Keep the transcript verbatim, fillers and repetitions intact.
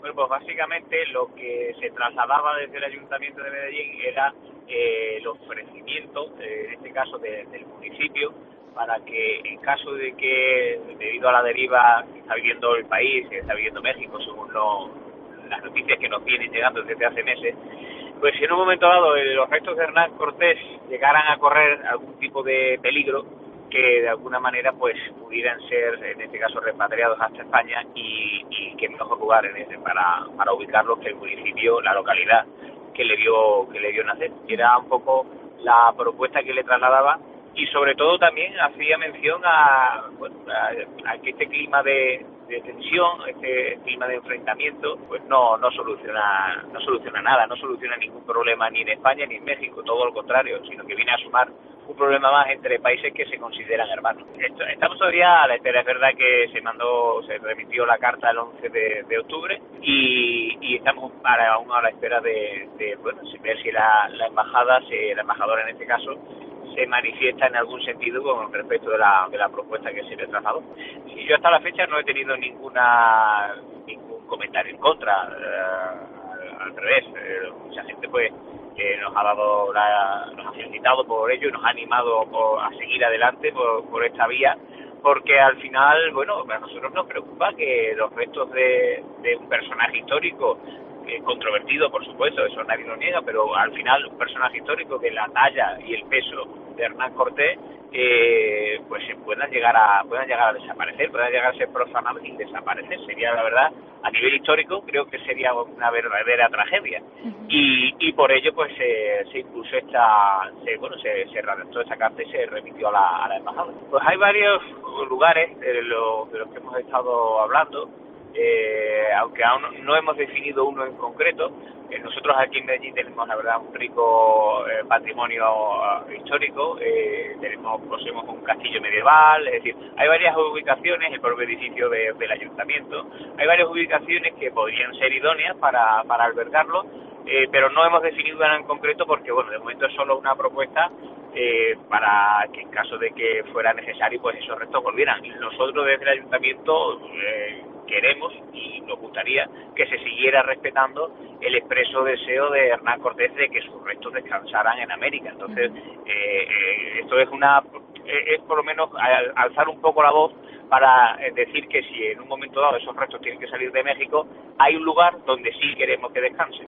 Bueno, pues básicamente lo que se trasladaba desde el Ayuntamiento de Medellín era eh, el ofrecimiento, eh, en este caso de, del municipio, para que en caso de que, debido a la deriva que está viviendo el país, que está viviendo México, según lo, las noticias que nos vienen llegando desde hace meses, pues si en un momento dado eh, los restos de Hernán Cortés llegaran a correr algún tipo de peligro, que de alguna manera pues pudieran ser en este caso repatriados hasta España y, y qué mejor lugar en ese para, para ubicarlos que el municipio, la localidad que le dio que le dio nacer. Era un poco la propuesta que le trasladaba y sobre todo también hacía mención a, bueno, a, a que este clima de, de tensión, este clima de enfrentamiento, pues no no soluciona no soluciona nada, no soluciona ningún problema ni en España ni en México, todo lo contrario, sino que viene a sumar un problema más entre países que se consideran hermanos. Esto, estamos todavía a la espera, es verdad que se mandó, se remitió la carta el once de, de octubre y, y estamos para, aún a la espera de, de bueno, ver si la, la embajada, si la embajadora en este caso, se manifiesta en algún sentido con respecto de la, de la propuesta que se le trasladó. Y yo hasta la fecha no he tenido ninguna ningún comentario en contra, eh, al, al revés, eh, mucha gente pues que nos ha dado la, nos ha felicitado por ello y nos ha animado por, a seguir adelante por, por esta vía, porque al final, bueno, a nosotros nos preocupa que los restos de, de un personaje histórico, eh, controvertido por supuesto, eso nadie lo niega, pero al final un personaje histórico de la talla y el peso de Hernán Cortés, eh, pues puedan llegar a puedan llegar a desaparecer, puedan llegar a ser profanados y desaparecer. Sería, la verdad, a nivel histórico, creo que sería una verdadera tragedia. Uh-huh. Y, y por ello, pues se, se impulsó esta, se, bueno, se, se redactó esta carta y se remitió a la, a la embajada. Pues hay varios lugares de, lo, de los que hemos estado hablando, eh, aunque aún no hemos definido uno en concreto. Eh, nosotros aquí en Medellín tenemos, la verdad, un rico eh, patrimonio uh, histórico, eh, tenemos, poseemos un castillo medieval, es decir, hay varias ubicaciones, el propio edificio de, del ayuntamiento, hay varias ubicaciones que podrían ser idóneas para, para albergarlo, eh, pero no hemos definido una en concreto porque, bueno, de momento es solo una propuesta eh, para que en caso de que fuera necesario, pues esos restos volvieran. Nosotros desde el ayuntamiento eh, queremos y nos gustaría que se siguiera respetando el expreso deseo de Hernán Cortés de que sus restos descansaran en América. Entonces, eh, eh, esto es una es por lo menos alzar un poco la voz para decir que si en un momento dado esos restos tienen que salir de México, hay un lugar donde sí queremos que descansen.